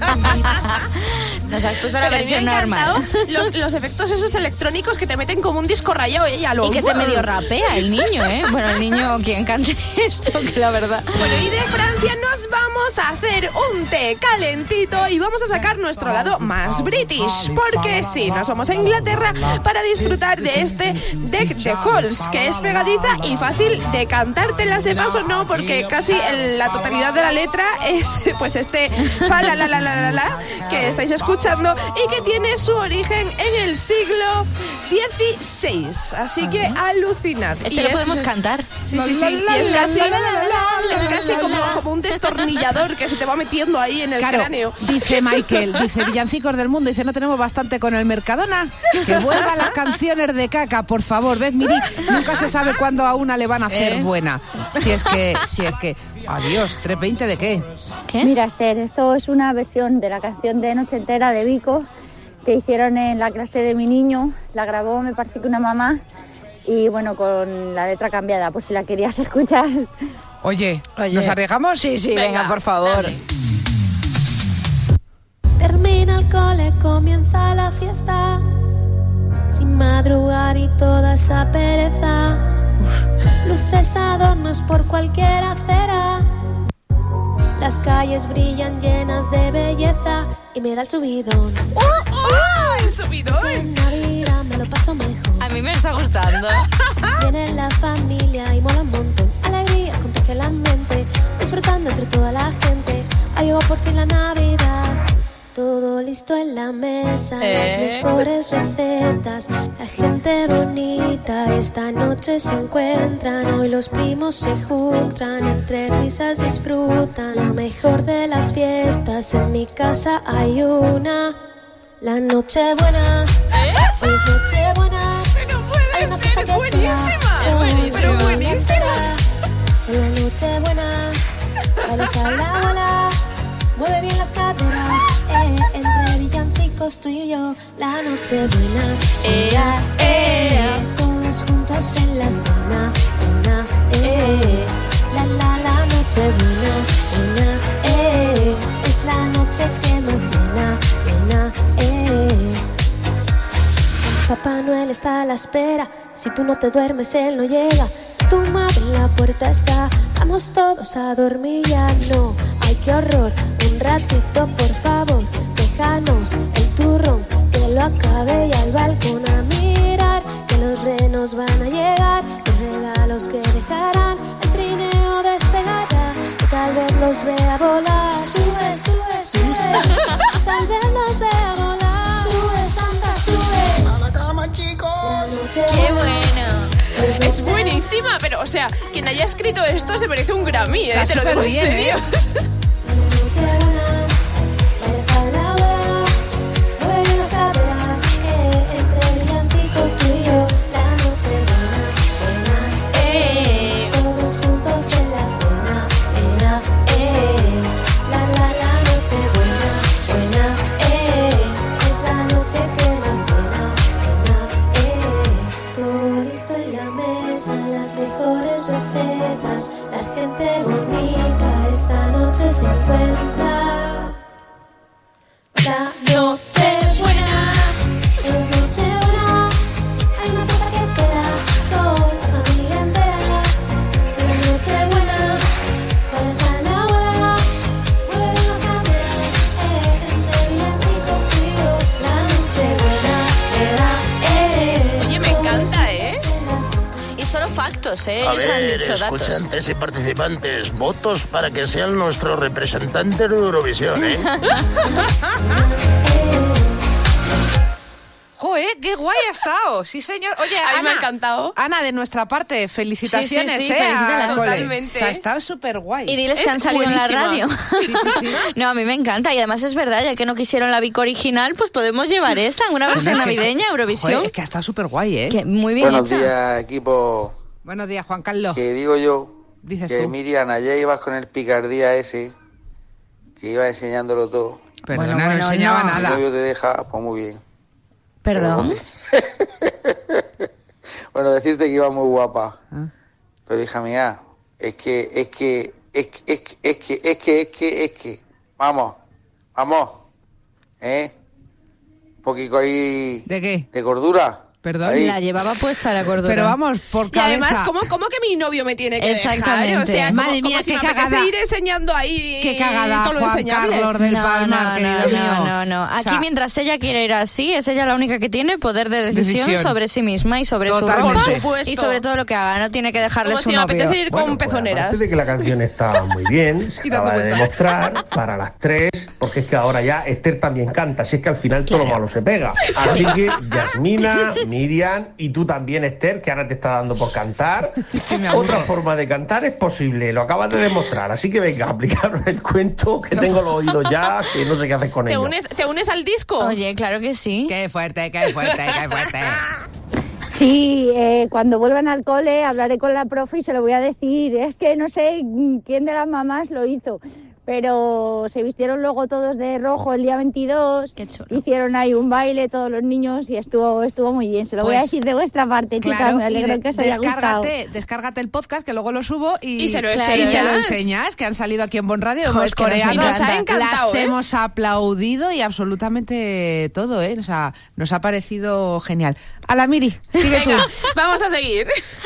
Nos has puesto la Pero a mí versión me ha normal. encantado Los, los efectos esos electrónicos que te meten como un disco rayado ella lo Y que te medio rapea el niño, ¿eh? Bueno, el niño, quien cante esto, que la verdad. Bueno, y de Francia nos vamos a hacer un té calentito y vamos a sacar nuestro lado más british. Porque sí, nos vamos a Inglaterra para disfrutar de este Deck the Halls, que es pegadiza y fácil de cantar. Te la sepas o no, porque casi el, la totalidad de la letra es pues este fa la la la la la la que estáis escuchando y que tiene su origen en el siglo dieciséis. Así que alucinad. Este Y lo es- podemos cantar. Sí, sí, sí. Y es casi, es casi como, como un destornillador que se te va metiendo ahí en el Claro, cráneo. dice Michael, dice Villancicos del Mundo, dice no tenemos bastante con el Mercadona, que vuelvan las canciones de caca, por favor. ¿Ves, Miri? Nunca se sabe cuándo a una le van a hacer ¿Eh? buena. Si es que, si es que, adiós, tres veinte de qué. ¿Qué? Mira, Esther, esto es una versión de la canción de Noche Entera de Vico que hicieron en la clase de mi niño. La grabó, me parece que una mamá, y bueno, con la letra cambiada, pues si la querías escuchar. Oye, Oye. ¿nos arriesgamos? Sí, sí, venga, Venga, por favor. dale. Termina el cole, comienza la fiesta, sin madrugar y toda esa pereza. Luces, adornos por cualquier acera, las calles brillan llenas de belleza y me da el subidón. ¡Oh, oh! ¡El subidón! En Navidad me lo paso mejor. A mí me está gustando. Viene la familia y mola un montón. Alegría contagia la mente, disfrutando entre toda la gente. Ha llegado por fin la Navidad, todo listo listo en la mesa, ¿Eh? las mejores recetas, la gente bonita esta noche se encuentran, hoy los primos se juntan, entre risas disfrutan, la mejor de las fiestas, en mi casa hay una, la noche buena, hoy es noche buena, hay una fiesta que buenísima, pero buenísima, en la noche buena, ahí está la abuela, mueve bien las caderas, eh, entre villancicos tú y yo, la noche buena, ea, ea, todos juntos en la cena, cena, eh, la la la noche buena, buena, eh, es la noche que más llena, llena, eh. Papá Noel está a la espera, si tú no te duermes él no llega, tu madre en la puerta está, vamos todos a dormir ya, no, ay qué horror, un ratito por favor, déjanos el turrón, que lo acabe y al balcón a mirar, que los renos van a llegar, los regalos que dejarán, el trineo despegará, y tal vez los vea volar, sube, sube, sube, tal vez los vea volar, sube Santa, sube, a la cama chicos, ¡Qué bueno! Es buenísima, pero, o sea, quien haya escrito esto se merece un Grammy, ¿eh? Te lo digo en bien, serio. Todos juntos en la cena, cena, eh. La la la noche buena, buena, eh. Es la noche que más cena, cena, eh. Todo listo en la mesa, las mejores recetas, la gente bonita esta noche se encuentra. La noche buena, es noche buena, hay una fiesta que te da con la familia entera. La noche buena, para la abuela, mueve las caderas, eh, entre villancicos tú y yo. La noche buena, era, eh. Oye, me encanta, ¿eh? Y solo factos, ¿eh? A Ellos han ver, dicho datos. escuchantes y participantes, votos para que sean nuestro representante de Eurovisión, ¿eh? Joder, qué guay ha estado. Sí, señor. Oye, A mí Ana, me ha encantado. Ana, de nuestra parte, felicitaciones. Sí, sí, sí, ¿eh? felicítalas. al cole. Totalmente. O sea, ha estado súper guay. Y diles que Es han salido en la buenísima. radio. Sí, sí, sí. No, a mí me encanta. Y además es verdad, ya que no quisieron la Vic original, pues podemos llevar esta, una versión Bueno, que- navideña, Eurovisión. Joder, es que ha estado súper guay, ¿eh? Que muy bien Buenos hecha. días, equipo. Buenos días, Juan Carlos. Que digo yo Dices que tú. Miriam, ayer ibas con el picardía ese, que iba enseñándolo todo. Perdona, Bueno, bueno, no enseñaba no. Si el nada. novio te deja, pues muy bien. Perdón. Bueno, decirte que iba muy guapa. Ah. Pero hija mía, es que, es que, es que, es que, es que, es que, es que, es que, vamos, vamos, ¿eh? Un poquito ahí ¿De qué? de cordura. Perdón. Ahí. La llevaba puesta la cordura. Pero vamos, por Y cabeza. además, ¿cómo, ¿cómo que mi novio me tiene que Exactamente. dejar? O sea, como, Madre mía, como si qué me apetece cagada. ir enseñando ahí Qué cagada, todo lo Juan enseñable. Carlos del no, Palmar, no, querido no, mío. no, no. Aquí O sea, mientras ella quiere ir así, es ella la única que tiene poder de decisión, Decisión. sobre sí misma y sobre Totalmente. su Por ropa supuesto. y sobre todo lo que haga. No tiene que dejarle Como su si me novio. apetece ir con Bueno, pues, pezoneras. aparte de que la canción está muy bien, se Y dando acaba de vueltas. demostrar para las tres, porque es que ahora ya Esther también canta, así es que al final todo lo malo se pega. Así que Yasmina, Miriam y tú también, Esther, que ahora te está dando por cantar. Otra forma de cantar es posible, lo acabas de demostrar. Así que venga, aplicaros el cuento, que tengo los oídos ya, que no sé qué haces con ¿Te ellos. unes, ¿Te unes al disco? Oye, claro que sí. Qué fuerte, qué fuerte, qué fuerte. Sí, eh, cuando vuelvan al cole hablaré con la profe y se lo voy a decir. Es que no sé quién de las mamás lo hizo, pero se vistieron luego todos de rojo el día veintidós. Qué chulo. Hicieron ahí un baile todos los niños y estuvo estuvo muy bien. Se lo voy a Pues, decir de vuestra parte, chicas. Claro, Me alegro y de- que os haya gustado. descárgate, descárgate el podcast, que luego lo subo y, Y se lo Claro, enseñas. y se lo enseñas, que han salido aquí en Bon Radio, Jo, hemos es que nos coreado, encanta. Nos ha encantado, las ¿eh? hemos aplaudido y absolutamente todo, ¿eh? O sea, nos ha parecido genial. A la Miri, sigue tú. Venga, vamos a seguir.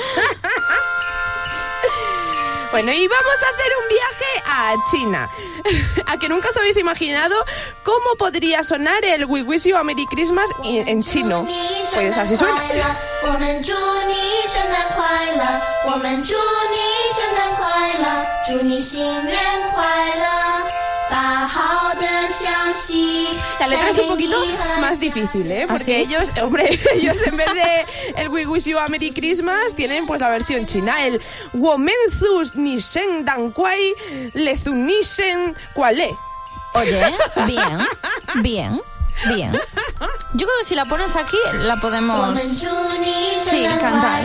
Bueno, y vamos a hacer un viaje a China. A que nunca os habéis imaginado cómo podría sonar el We Wish You a Merry Christmas en en chino. Pues así suena. 我们祝你圣诞快乐，我们祝你圣诞快乐，祝你新年快乐，把好的 La letra es un poquito más difícil, ¿eh? Porque ¿Ah, sí? ellos, hombre, ellos en vez de el We Wish You a Merry Christmas tienen pues la versión china, el Womenzus Nisen Dan Kwai Lezunisen Kwale. Oye, bien, bien, bien. Yo creo que si la pones aquí la podemos sí, cantar.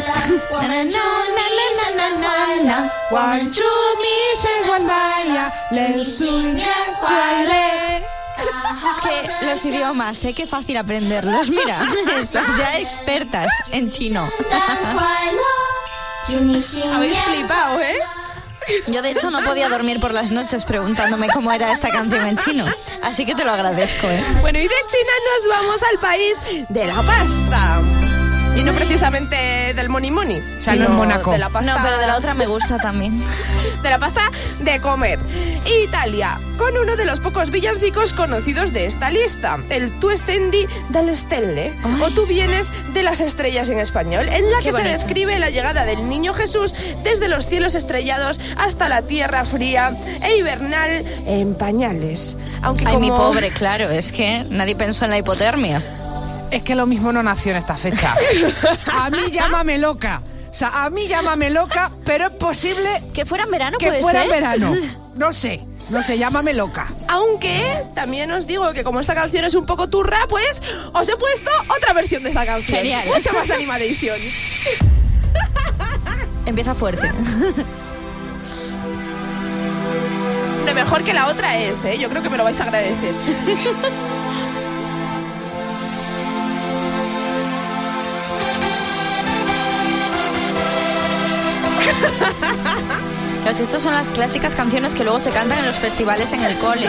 Es que los idiomas, sé que fácil aprenderlos. Mira, estás ya expertas en chino. Habéis flipado, ¿eh? Yo de hecho no podía dormir por las noches preguntándome cómo era esta canción en chino. Así que te lo agradezco, ¿eh? Bueno, y de China nos vamos al país de la pasta. Y no precisamente del money money, o sea, no en Mónaco. De la pasta. No, pero de la otra me gusta también. De la pasta de comer. Italia, con uno de los pocos villancicos conocidos de esta lista, el Tu stendi dalle stelle, Ay. o Tú vienes de las estrellas en español, en la Qué que bonito. se describe la llegada del niño Jesús desde los cielos estrellados hasta la tierra fría e hibernal en pañales. Aunque Ay, como... mi pobre, claro, es que nadie pensó en la hipotermia. Es que lo mismo no nació en esta fecha. A mí llámame loca. O sea, a mí llámame loca, pero es posible... ¿Que fuera en verano, que puede fuera ser? en verano. No sé, no sé, llámame loca. Aunque también os digo que como esta canción es un poco turra, pues os he puesto otra versión de esta canción. Genial. Mucha más animation. Empieza fuerte. Lo mejor que la otra es, ¿eh? Yo creo que me lo vais a agradecer. Pues estas son las clásicas canciones que luego se cantan en los festivales en el cole.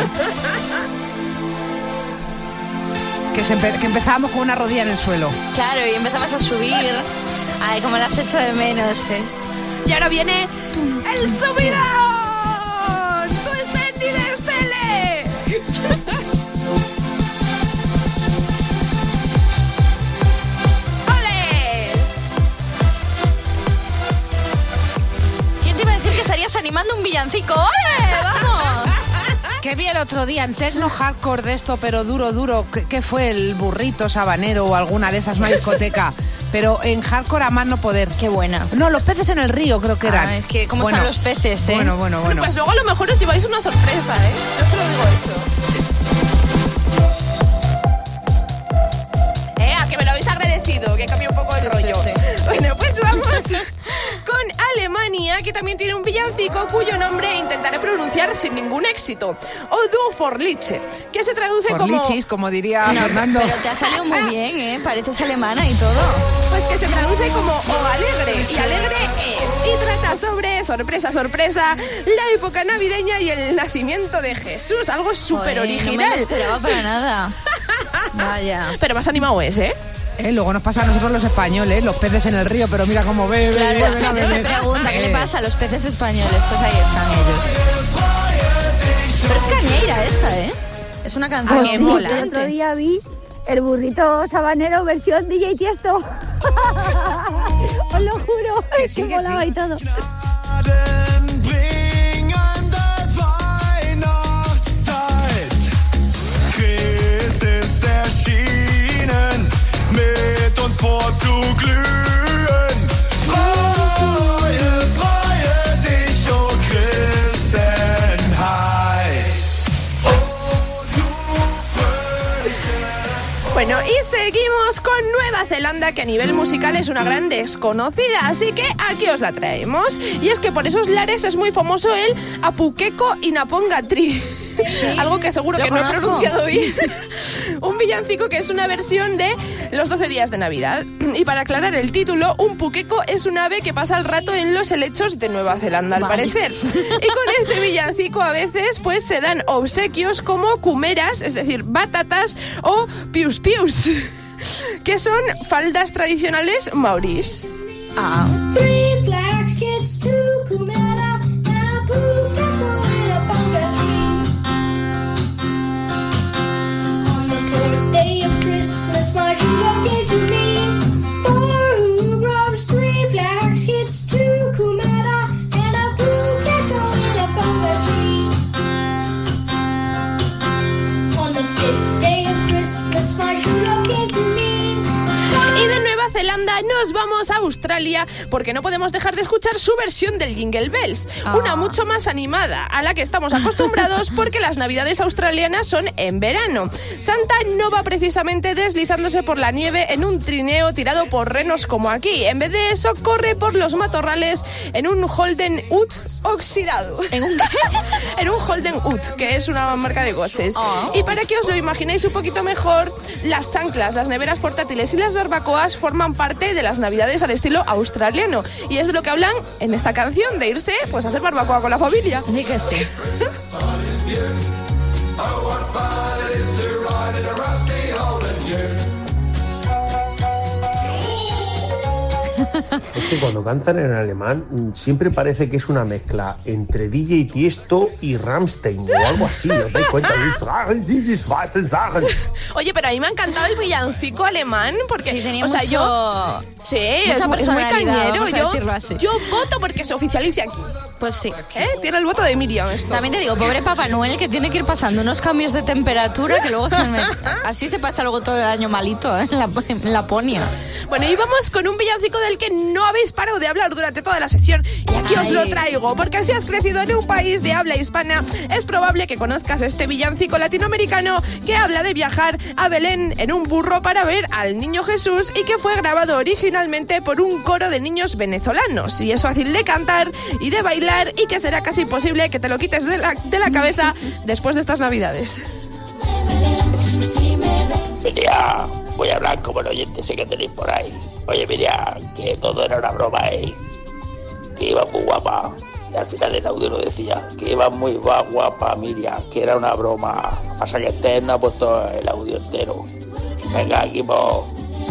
Que, se empe- que empezábamos con una rodilla en el suelo. Claro, y empezamos a subir. Ay, como las echo de menos, ¿eh? Y ahora viene el subidón. ¡Tu stendi de stelle! Estarías animando un villancico. ¡Ole! ¡Vamos! Que vi el otro día en techno hardcore de esto, pero duro, duro. ¿Qué, qué fue? El burrito sabanero o alguna de esas, una discoteca. Pero en hardcore a más no poder. Qué buena. No, los peces en el río creo que eran. Ah, es que cómo bueno, están los peces, ¿eh? Bueno, bueno, bueno. Pues luego a lo mejor os lleváis una sorpresa, ¿eh? Yo solo digo eso. Eh, a que me lo habéis agradecido, que cambie un poco el sí, rollo. Sí, sí. Bueno, pues vamos con Alemania, que también tiene un villancico cuyo nombre intentaré pronunciar sin ningún éxito. O Du Forliche, que se traduce como... Forlichis, como diría no, Fernando. Pero te ha salido muy bien, ¿eh? Pareces alemana y todo. Pues que se traduce como O alegre. Y alegre es. Y trata sobre, sorpresa, sorpresa, la época navideña y el nacimiento de Jesús. Algo súper original. No me lo esperaba para nada. Vaya. Pero más animado es, ¿eh? Eh, luego nos pasa a nosotros los españoles, los peces en el río, pero mira cómo bebe. Claro, bebe, la gente bebe. se pregunta qué Eh. le pasa a los peces españoles. Pues ahí están ellos. Pero es cañeira esta, ¿eh? Es una canción Ay, que mola. El otro día vi el burrito sabanero versión D J Tiesto. Os lo juro, Que que, sí, que molaba sí. y todo. Christ ist erschienen, mit uns vorzuglühen. Freue, freue dich, o Christenheit. Oh, du fröhliche. Bueno, y seguimos con Nueva Zelanda, que a nivel musical es una gran desconocida, así que aquí os la traemos. Y es que por esos lares es muy famoso el Apukeko Inaponga Tree. Sí, algo que seguro lo que no he conozco. pronunciado bien. Un villancico que es una versión de los doce días de Navidad. Y para aclarar el título, un pukeko es un ave que pasa el rato en los helechos de Nueva Zelanda, al Vaya. parecer. Y con este villancico a veces pues se dan obsequios como kumeras, es decir, batatas, o pius pius, que son faldas tradicionales maorís. Ah. Three flags, kids, two Kumara, and a pukeko in a bunga tree. On the fourth day of Christmas, my true love gave to me four hooves, three flags, kids, two Kumara, and a pukeko in a bunga tree. Y de Nueva Zelanda nos vamos a Australia porque no podemos dejar de escuchar su versión del Jingle Bells, Oh. una mucho más animada a la que estamos acostumbrados porque las navidades australianas son en verano. Santa no va precisamente deslizándose por la nieve en un trineo tirado por renos como aquí. En vez de eso, corre por los matorrales en un Holden Ute oxidado. ¿En un En un Holden Ute, que es una marca de coches. Oh. Y para que os lo imaginéis un poquito mejor, las chanclas, las neveras portátiles y las barbacoas forman parte de las navidades al estilo australiano. Y es de lo que hablan en esta canción, de irse pues a hacer barbacoa con la familia. Di que sí. Es que cuando cantan en alemán mm, siempre parece que es una mezcla entre D J Tiesto y Rammstein o algo así. ¿Os dais cuenta? Oye, pero a mí me ha encantado el villancico alemán porque, Sí, tenía o sea, mucho- yo sí, mucha es, es muy personalidad, cañero. vamos a Yo, decirlo así. yo voto porque se oficialice aquí. Pues sí. ¿Eh? Tiene el voto de Miriam esto. También te digo, pobre Papá Noel que tiene que ir pasando unos cambios de temperatura que luego se me... Así se pasa luego todo el año malito, ¿eh? en, la, en Laponia. Bueno, y vamos con un villancico del que no habéis parado de hablar durante toda la sección. Y aquí os lo Ay. traigo, porque si has crecido en un país de habla hispana, es probable que conozcas este villancico latinoamericano que habla de viajar a Belén en un burro para ver al niño Jesús y que fue grabado originalmente por un coro de niños venezolanos. Y es fácil de cantar y de bailar y que será casi imposible que te lo quites de la, de la cabeza después de estas navidades. Miriam, voy a hablar como el oyente ese que tenéis por ahí. Oye, Miriam, que todo era una broma, ¿eh? Que iba muy guapa. Y al final del audio lo decía, que iba muy guapa, Miriam, que era una broma. Pasa que Esther no ha puesto el audio entero. Venga, equipo.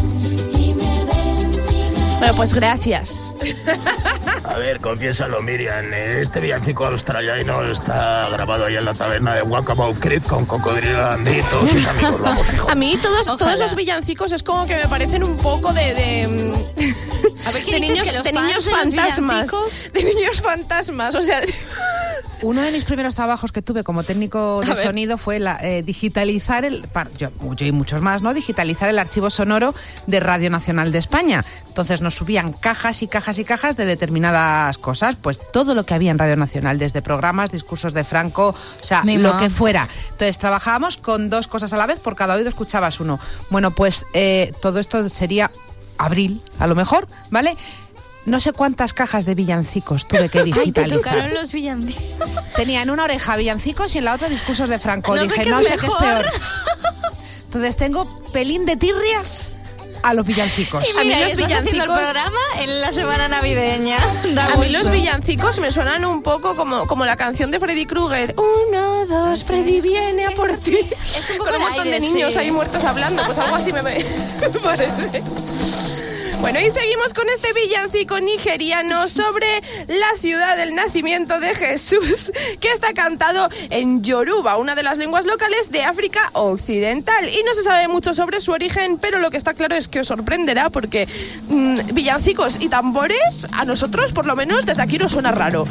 Bueno, pues gracias. A ver, confiésalo, Miriam. Este villancico australiano está grabado ahí en la taberna de Guacamole Creek con Cocodrilo Andy y todos sus amigos. Vamos, hijo. A mí todos, Ojalá. todos los villancicos es como que me parecen un poco de... de A ver, ¿qué de dices, niños, que los de fans niños de los fantasmas. villancicos? De niños fantasmas, o sea... Uno de mis primeros trabajos que tuve como técnico A de ver. sonido fue la, eh, digitalizar el, par- yo, yo y muchos más, ¿no? Digitalizar el archivo sonoro de Radio Nacional de España. Entonces nos subían cajas y cajas y cajas de determinadas cosas, pues todo lo que había en Radio Nacional, desde programas, discursos de Franco, o sea, Mi lo ma. que fuera. Entonces trabajábamos con dos cosas a la vez, por cada oído escuchabas uno. Bueno, pues eh, todo esto sería abril, a lo mejor, ¿vale? No sé cuántas cajas de villancicos tuve que Ay, te digitalizar. tocaron los villancicos. Tenía en una oreja villancicos y en la otra discursos de Franco. No sé Dije, qué no es sé qué es mejor. peor. Entonces tengo pelín de tirria a los villancicos. Y A mí mira, los estás haciendo el villancicos- programa en la semana navideña. Da A mí gusto. los villancicos me suenan un poco como, como la canción de Freddy Krueger. Uno, dos, Freddy viene a por ti. Es un poco Con un el montón aire, de niños sí. ahí muertos hablando, pues algo así me, me parece. Bueno, y seguimos con este villancico nigeriano sobre la ciudad del nacimiento de Jesús, que está cantado en Yoruba, una de las lenguas locales de África Occidental. Y no se sabe mucho sobre su origen, pero lo que está claro es que os sorprenderá porque mmm, villancicos y tambores, a nosotros, por lo menos, desde aquí nos suena raro.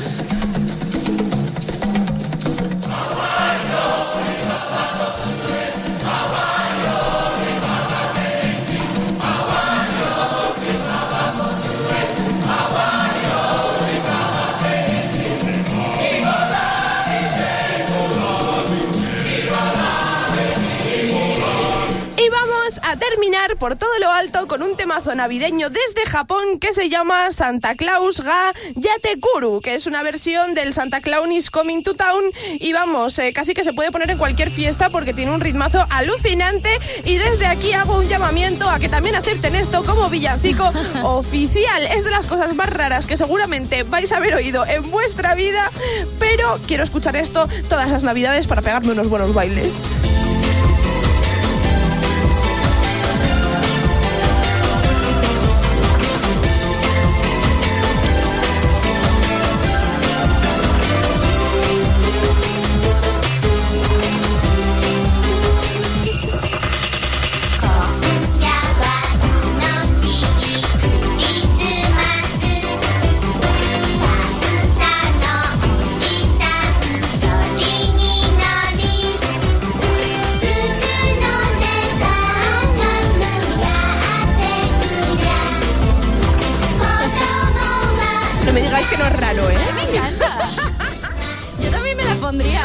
Y vamos a terminar por todo lo alto con un temazo navideño desde Japón que se llama Santa Claus ga Yatekuru, que es una versión del Santa Claus is Coming to Town. Y vamos, eh, casi que se puede poner en cualquier fiesta porque tiene un ritmazo alucinante. Y desde aquí hago un llamamiento a que también acepten esto como villancico oficial. Es de las cosas más raras que seguramente vais a haber oído en vuestra vida, pero quiero escuchar esto todas las navidades para pegarme unos buenos bailes.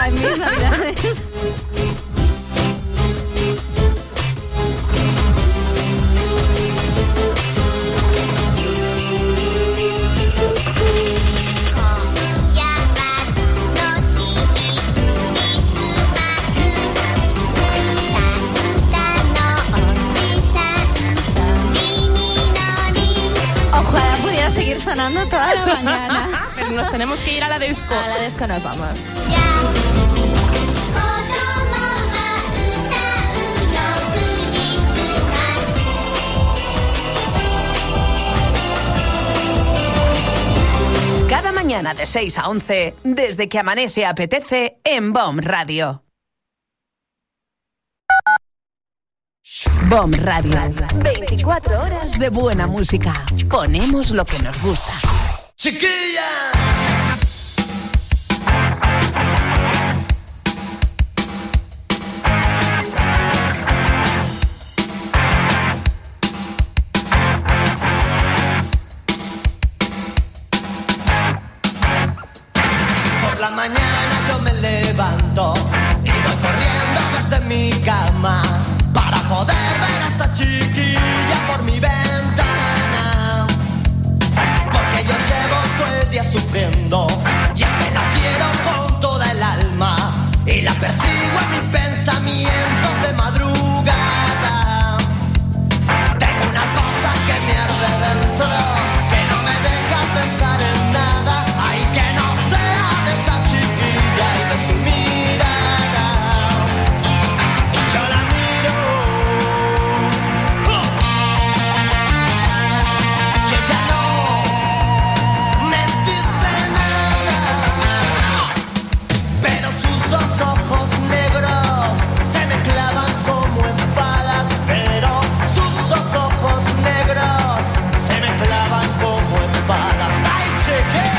en mis navidades. Ojalá pudiera seguir sonando toda la mañana. Pero nos tenemos que ir a la disco. A la disco nos vamos. Cada mañana de seis a once, desde que amanece apetece en B O M Radio. B O M Radio. veinticuatro horas de buena música. Ponemos lo que nos gusta. ¡Chiquilla! Por la mañana yo me levanto y voy corriendo desde mi cama para poder ver a esa chiquilla por mi ventana. Porque yo llevo todo el día sufriendo y es que la quiero con toda el alma y la persigo en mis pensamientos de madrugada. Tengo una cosa que me arde dentro, que no me deja pensar en nada. Ay, que no sea de esa chiquilla y de su mirada. Y yo la miro, ¡oh! Y ella no me dice nada, pero sus dos ojos negros se me clavan como espadas. Pero sus dos ojos negros se me clavan como espadas. ¡Ay, chiquilla!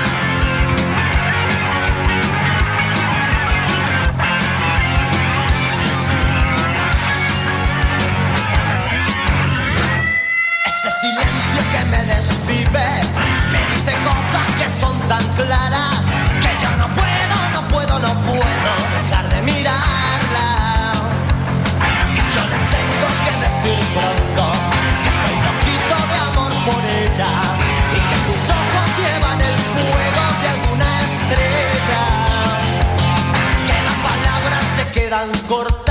Ese silencio que me desvive me dice cosas que son tan claras que yo no puedo, no puedo, no puedo dejar de mirarla. Y yo le tengo que decir pronto que estoy loquito de amor por ella y que sus ojos llevan el fuego de alguna estrella, que las palabras se quedan cortas